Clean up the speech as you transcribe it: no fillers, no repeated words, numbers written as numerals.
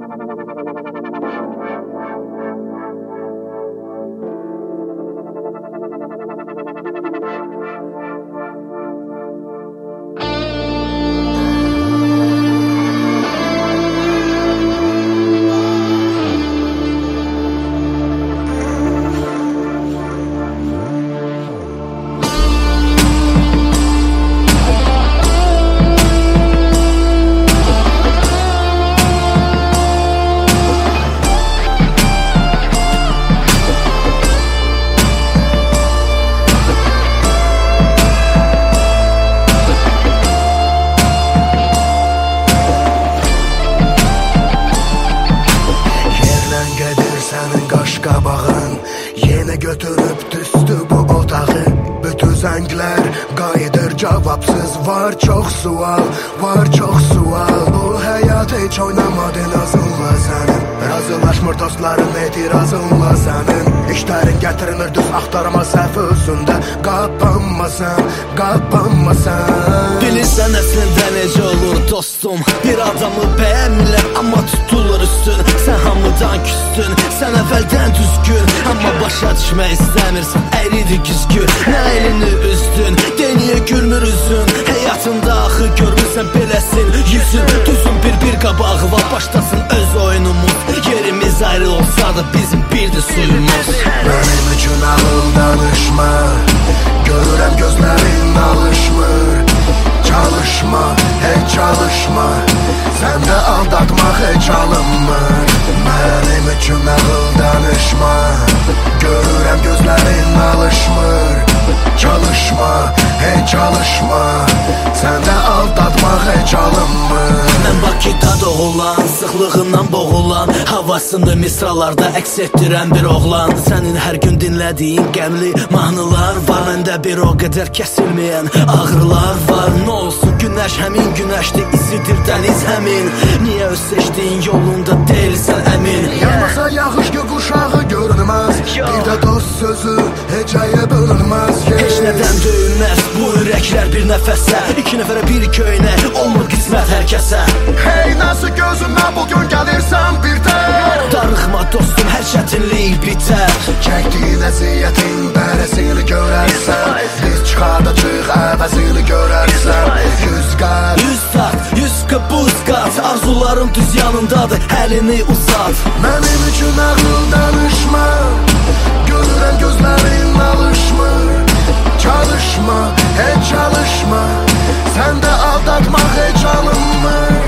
Götürüb düzdü bu otağı. Bütün zənglər qayıdır cavabsız. Var çox sual, var çox sual. Bu həyat heç oynamadın azınla sənin. Razılaşmır dostların etirazınla sənin. İşlərin gətirilir düz axtarma səhv özündə. Qapanmasan, qapanmasan. Bilirsən əslində necə olur dostum. Bir adamı bəyənmirlər amma tutulur üstün. Sən hamıdan küstün, sən əvvəldən düzgün. Amma başa düşmək istəmirsən, əyridir güzgün. Nə elini üzdün, deniyə gülmür üzün. Həyatında axı görmürsən beləsin yüzün. Düzün bir qabağı var, başlasın öz oyunumuz. Yerimiz ayrı olsa da bizim birdir suyumuz. Mənim üçün ağıl danışma, görürəm gözlərin alışmır. Çalışma, heç çalışma, səndə aldatmaq heç alınmır. Mənim üçün ağıl danışma, görürəm gözlərin alışmır. Çalışma, heç çalışma, səndə aldatmaq heç alınmır. Mən Bakıda doğulan, sıxlığından boğulan, havasını misralarda əks etdirən bir oğlan. Sənin hər gün dinlədiyin qəmli mahnılar var. Məndə bir o qədər kəsilməyən ağrılar var. Nə olsun günəş həmin günəşdir, izidir dəniz həmin. Niyə öz seçdiyin yolunda deyilsən əmin? Yağmasa yağış göquşağı görünməz. Bir də dost sözü hecəyə bölünməz. Heç nədən döyülməz bu ürəklər bir nəfəsə. İki nəfərə bir köynə, olmur qismət hər kəsə. Hey, nasıl gözümə bugün gəlirsən birdən? Darıxma dostum, hər çətinlik bitər. Çəkdiyin əziyyətin bərəsini görərsən. Biz çıxardacaq əvəzini görərsən. Yüz qat, yüz tat, yüz qıbuz qat. Arzularım düz yanındadır, əlini uzat. Mənim üçün ağıl danışma, görürəm gözlərin alışmır. Çalışma, heç çalışma, səndə aldatmaq heç alınmır.